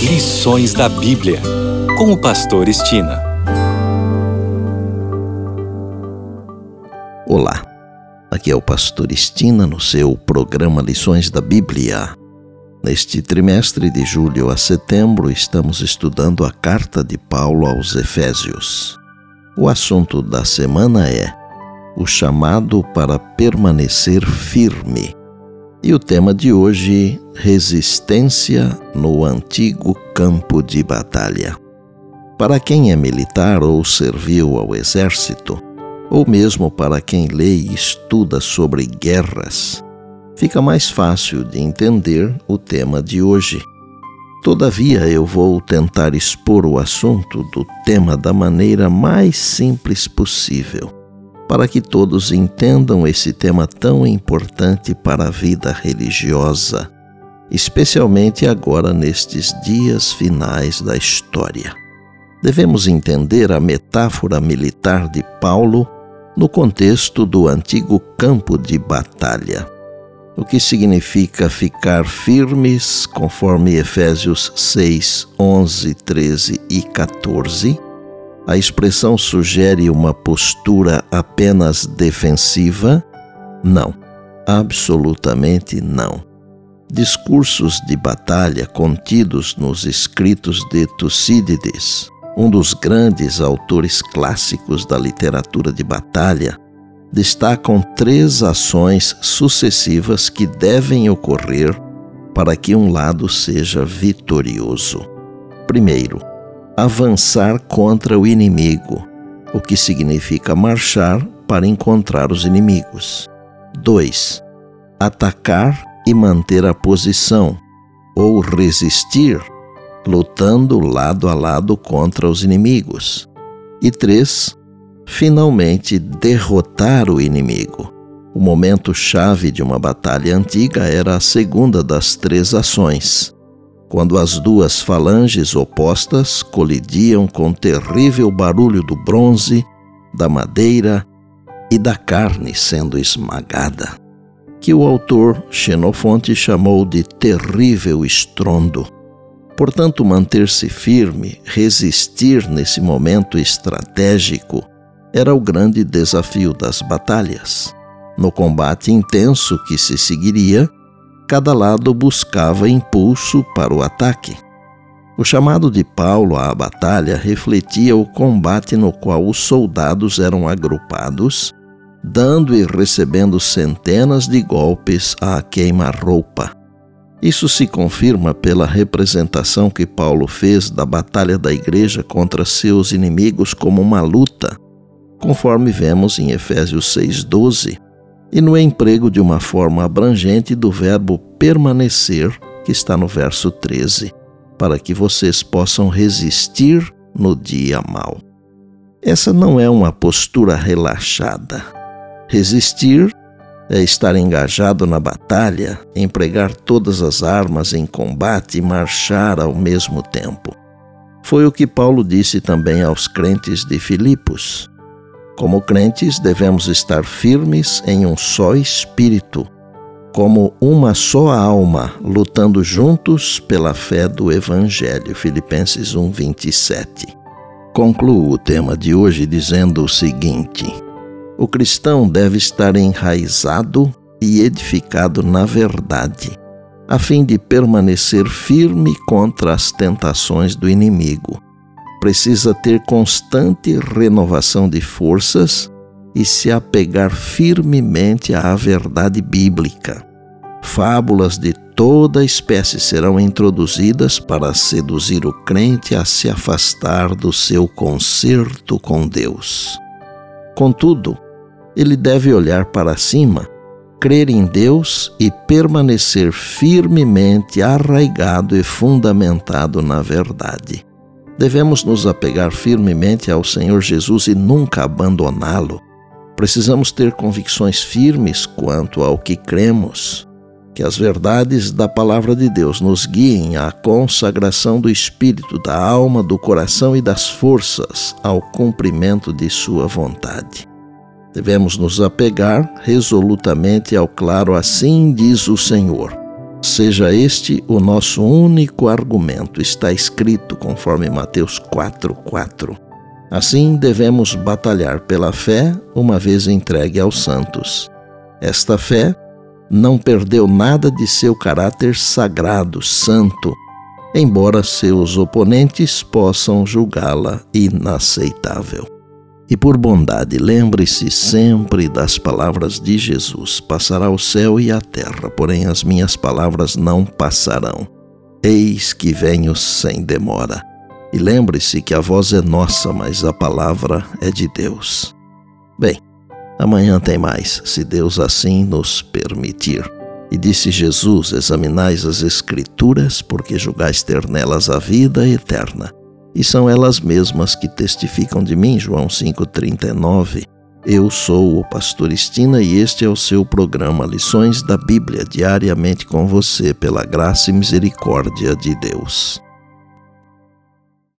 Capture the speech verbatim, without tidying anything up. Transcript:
Lições da Bíblia, com o pastor Estina. Olá, aqui é o pastor Estina no seu programa Lições da Bíblia. Neste trimestre de julho a setembro estamos estudando a carta de Paulo aos Efésios. O assunto da semana é o chamado para permanecer firme. E o tema de hoje, resistência no antigo campo de batalha. Para quem é militar ou serviu ao exército, ou mesmo para quem lê e estuda sobre guerras, fica mais fácil de entender o tema de hoje. Todavia, eu vou tentar expor o assunto do tema da maneira mais simples possível, para que todos entendam esse tema tão importante para a vida religiosa, especialmente agora nestes dias finais da história. Devemos entender a metáfora militar de Paulo no contexto do antigo campo de batalha, o que significa ficar firmes, conforme Efésios seis, onze, treze e quatorze. A expressão sugere uma postura apenas defensiva? Não, absolutamente não. Discursos de batalha contidos nos escritos de Tucídides, um dos grandes autores clássicos da literatura de batalha, destacam três ações sucessivas que devem ocorrer para que um lado seja vitorioso. Primeiro, avançar contra o inimigo, o que significa marchar para encontrar os inimigos. dois. Atacar e manter a posição, ou resistir, lutando lado a lado contra os inimigos. E três. Finalmente derrotar o inimigo. O momento-chave de uma batalha antiga era a segunda das três ações, quando as duas falanges opostas colidiam com terrível barulho do bronze, da madeira e da carne sendo esmagada, que o autor Xenofonte chamou de terrível estrondo. Portanto, manter-se firme, resistir nesse momento estratégico, era o grande desafio das batalhas. No combate intenso que se seguiria, cada lado buscava impulso para o ataque. O chamado de Paulo à batalha refletia o combate no qual os soldados eram agrupados, dando e recebendo centenas de golpes à queima-roupa. Isso se confirma pela representação que Paulo fez da batalha da igreja contra seus inimigos como uma luta, conforme vemos em Efésios seis, doze, e no emprego de uma forma abrangente do verbo permanecer, que está no verso treze, para que vocês possam resistir no dia mau. Essa não é uma postura relaxada. Resistir é estar engajado na batalha, empregar todas as armas em combate e marchar ao mesmo tempo. Foi o que Paulo disse também aos crentes de Filipos. Como crentes, devemos estar firmes em um só espírito, como uma só alma, lutando juntos pela fé do Evangelho. Filipenses um, vinte e sete. Concluo o tema de hoje dizendo o seguinte: o cristão deve estar enraizado e edificado na verdade, a fim de permanecer firme contra as tentações do inimigo. Precisa ter constante renovação de forças e se apegar firmemente à verdade bíblica. Fábulas de toda espécie serão introduzidas para seduzir o crente a se afastar do seu concerto com Deus. Contudo, ele deve olhar para cima, crer em Deus e permanecer firmemente arraigado e fundamentado na verdade. Devemos nos apegar firmemente ao Senhor Jesus e nunca abandoná-lo. Precisamos ter convicções firmes quanto ao que cremos. Que as verdades da Palavra de Deus nos guiem à consagração do Espírito, da alma, do coração e das forças ao cumprimento de sua vontade. Devemos nos apegar resolutamente ao claro assim diz o Senhor: seja este o nosso único argumento. Está escrito conforme Mateus quatro, quatro. Assim devemos batalhar pela fé uma vez entregue aos santos. Esta fé não perdeu nada de seu caráter sagrado, santo, embora seus oponentes possam julgá-la inaceitável. E por bondade, lembre-se sempre das palavras de Jesus: passará o céu e a terra, porém as minhas palavras não passarão. Eis que venho sem demora. E lembre-se que a voz é nossa, mas a palavra é de Deus. Bem, amanhã tem mais, se Deus assim nos permitir. E disse Jesus: examinais as Escrituras, porque julgais ter nelas a vida eterna. E são elas mesmas que testificam de mim. João cinco, trinta e nove. Eu sou o pastor Estina e este é o seu programa Lições da Bíblia, diariamente com você, pela graça e misericórdia de Deus.